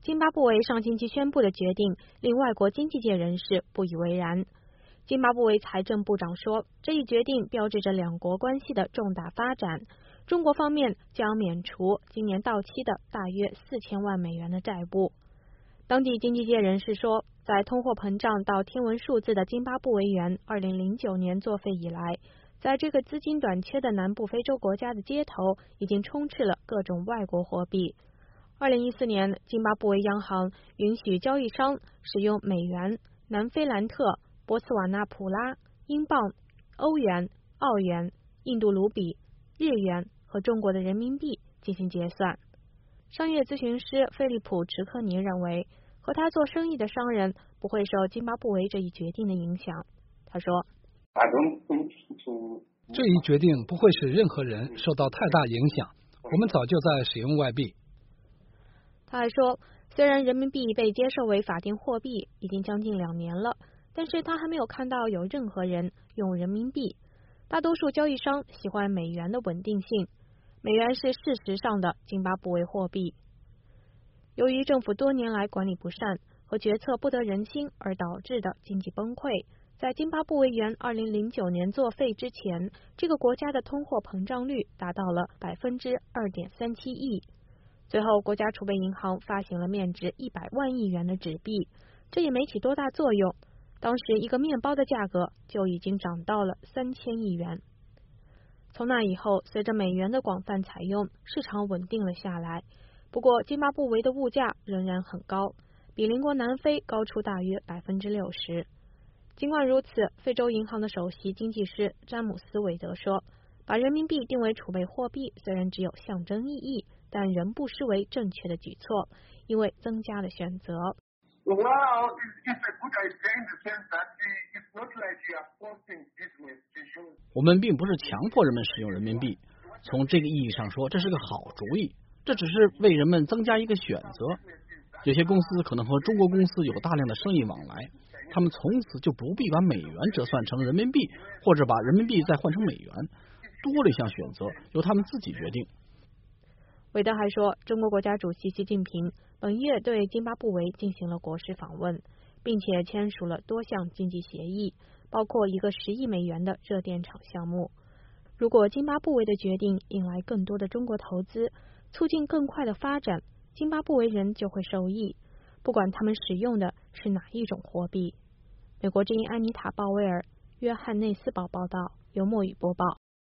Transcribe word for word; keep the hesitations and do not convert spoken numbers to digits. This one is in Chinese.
津巴布韦上星期宣布的决定令外国经济界人士不以为然。津巴布韦财政部长说，这一决定标志着两国关系的重大发展。中国方面将免除今年到期的大约四千万美元的债务。当地经济界人士说，在通货膨胀到天文数字的津巴布韦元二零零九年作废以来，在这个资金短缺的南部非洲国家的街头已经充斥了各种外国货币。二零一四年，津巴布韦央行允许交易商使用美元、南非兰特、波茨瓦纳普拉、英镑、欧元、澳元、印度卢比、日元和中国的人民币进行结算。商业咨询师菲利普·池科尼认为，和他做生意的商人不会受津巴布韦这一决定的影响。他说， 这一决定不会使任何人受到太大影响，我们早就在使用外币。 他还说，虽然人民币被接受为法定货币已经将近两年了，但是他还没有看到有任何人用人民币。大多数交易商喜欢美元的稳定性，美元是事实上的津巴布韦货币。由于政府多年来管理不善和决策不得人心而导致的经济崩溃，在津巴布韦元二零零九年作废之前，这个国家的通货膨胀率达到了百分之二点三七亿。最后，国家储备银行发行了面值一百万亿元的纸币，这也没起多大作用。当时一个面包的价格就已经涨到了三千亿元。从那以后，随着美元的广泛采用，市场稳定了下来。不过，津巴布韦的物价仍然很高，比邻国南非高出大约百分之六十。尽管如此，非洲银行的首席经济师詹姆斯·韦德说，把人民币定为储备货币虽然只有象征意义，但仍不失为正确的举措，因为增加了选择。 我们并不是强迫人们使用人民币，从这个意义上说，这是个好主意。这只是为人们增加一个选择。有些公司可能和中国公司有大量的生意往来，他们从此就不必把美元折算成人民币，或者把人民币再换成美元，多了一项选择，由他们自己决定。 韦德还说，中国国家主席习近平本月对津巴布韦进行了国事访问，并且签署了多项经济协议，包括一个十亿美元的热电厂项目。如果津巴布韦的决定引来更多的中国投资，促进更快的发展，津巴布韦人就会受益，不管他们使用的是哪一种货币。美国之音安妮塔·鲍威尔、约翰内斯堡报道，由墨雨播报。